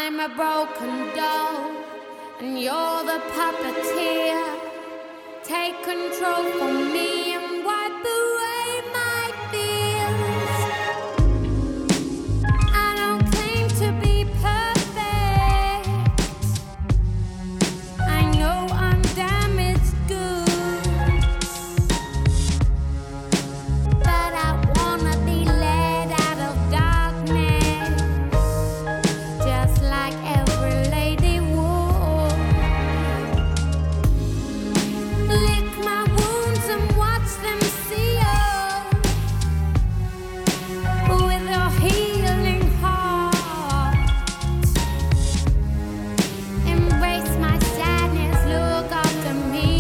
I'm a broken doll, and you're the puppeteer. Take control from me and wipe away my fears. I don't claim to be perfect. I know I'm damaged goods, but I wanna be led out of darkness, just like every lady would. Lick my wounds and watch them seal with your healing heart. Embrace my sadness, look after me,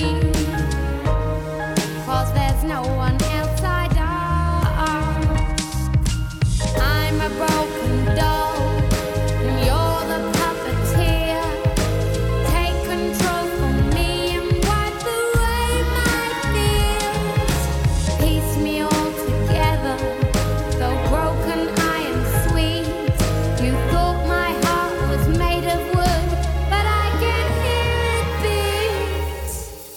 'cause there's no one else I'd ask. I'm a broken doll, and you're the puppeteer. Take control from me and wipe away my fears. Piece me all together, though broken I am sweet. You thought my heart was made of wood, but I can hear it beat.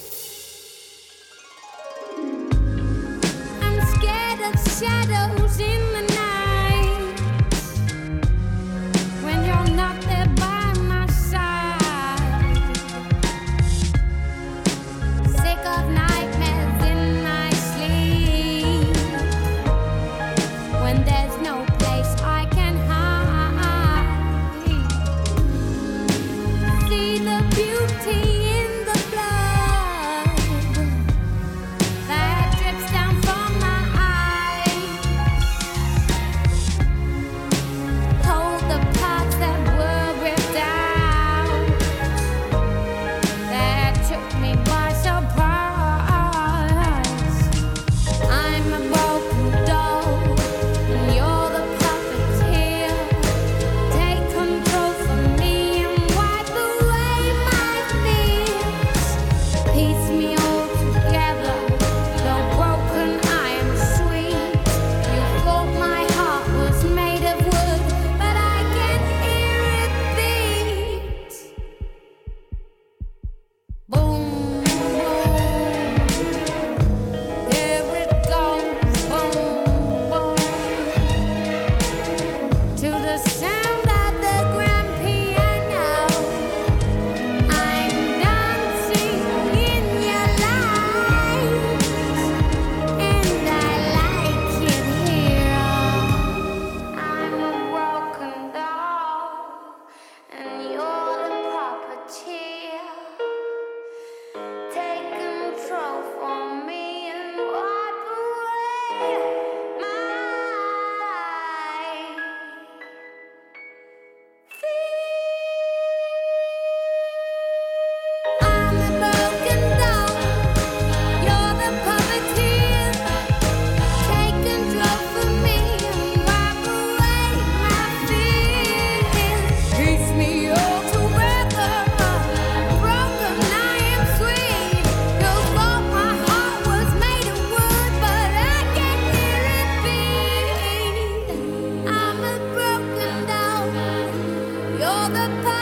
I'm scared of shadows in the night, when you're not there by my side. Sick of nightmares in my sleep, when there's no place I can hide. See the beauty in the blood that drips down from my eyes. Hold the parts that were ripped out, that took me by surprise. I'm a broken doll, and you're the puppeteer. Take control from me and wipe away my fears. Piece me all together, though broken I am sweet. You thought my heart was made of wood, but I can hear it beat. Boom, boom, there it goes. Boom, boom, to the sound of the grand piano. I'm dancing in your light, and I like it here. I'm a broken doll, and you're the puppeteer. Take control from me and wipe away my fears. I'm a broken doll, you're the puppeteer. Take control from me and wipe away my fears. Piece me all together, broken I am sweet. You thought my heart was made of wood, but I can hear it beat. I'm a broken doll, you're the